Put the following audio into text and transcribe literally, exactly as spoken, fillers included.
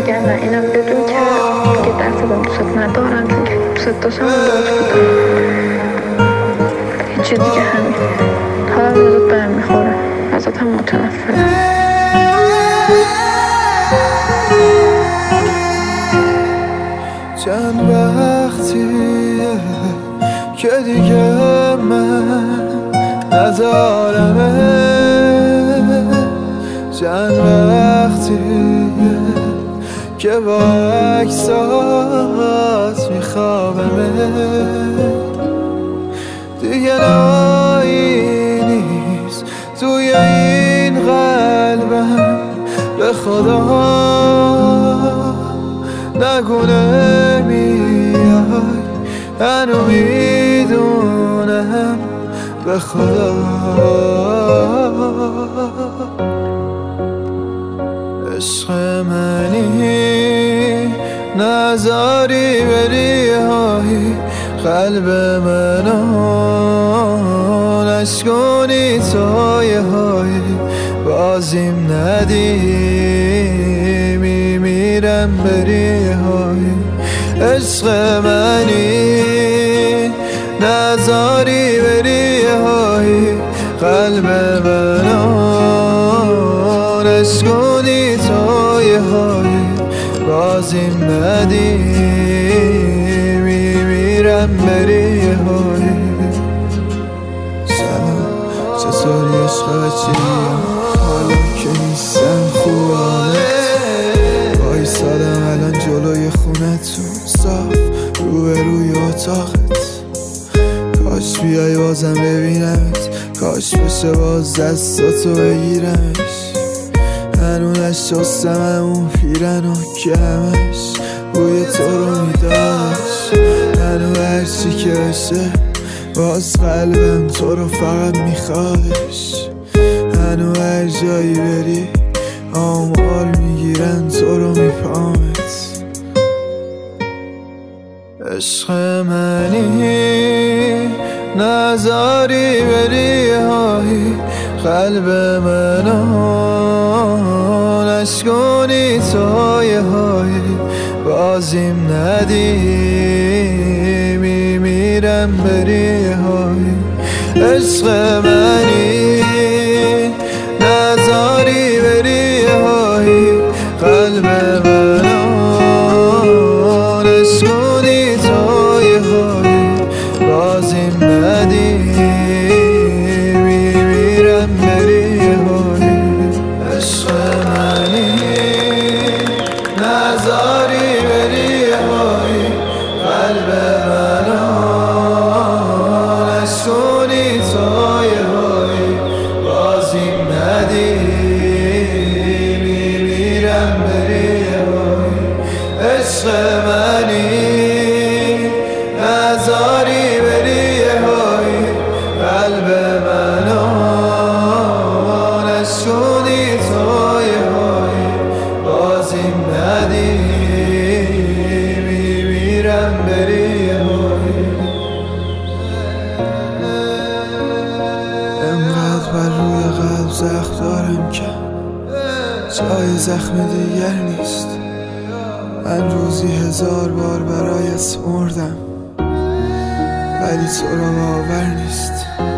میگم نه، اینم بدون که دیگه دست به دوست ندارم، چون که دوست داشتم اون داشت بودم هیچی دیگه. همین حالا ازت برم میخوره، ازت هم متنفرم. چند وقتیه که دیگه من ندارمه، چند وقتیه که با عکسات میخوابمه، دیگه نایی نیست توی این قلبم، به خدا نگونه میای، هنو میدونم به خدا. عشق منی نذاری بری های قلب منو، نشکنی توی های بازیم ندی، میمیرم بری های. عشق منی نذاری بری های قلب منو، نشکنی توی های بازیم ندی، میمیرم بری های. سلام چطوری عشق بچه‌ایم، حالا که نیستم خوبانت، وایسادم الان جلوی خونتون صاف روبروی اتاقت، کاش بیای بازم ببینمت، کاش بشه باز دستاتو بگیرمش، هنو نشستم همون پیرنو که همش بوی تو رو میداشت، هنو هرچی که بشه باز قلبم تو رو فقط میخوادش، هنو هر جایی بری آمار میگیرن تو رو میپامت. عشق منی نذاری بری های قلب منو، نشکنی توی های بازیم ندی، میمیرم بری های. عشق منی نذاری بری های قلب منو، نشکنی توی های بازیم ندی، میمیرم بری های. عشق منی نذاری بری های قلب منو، نشکنی توی های بازیم ندی، میمیرم بری های. عشق منی نذاری بری های قلب منو، نشکنی توی های بازیم ندی، میمیرم بری های. انقدر بر روی قلب زخم دارم که جای زخم دیگر نیست، من روزی هزار بار برایت مردم ولی تو رو باور نیست.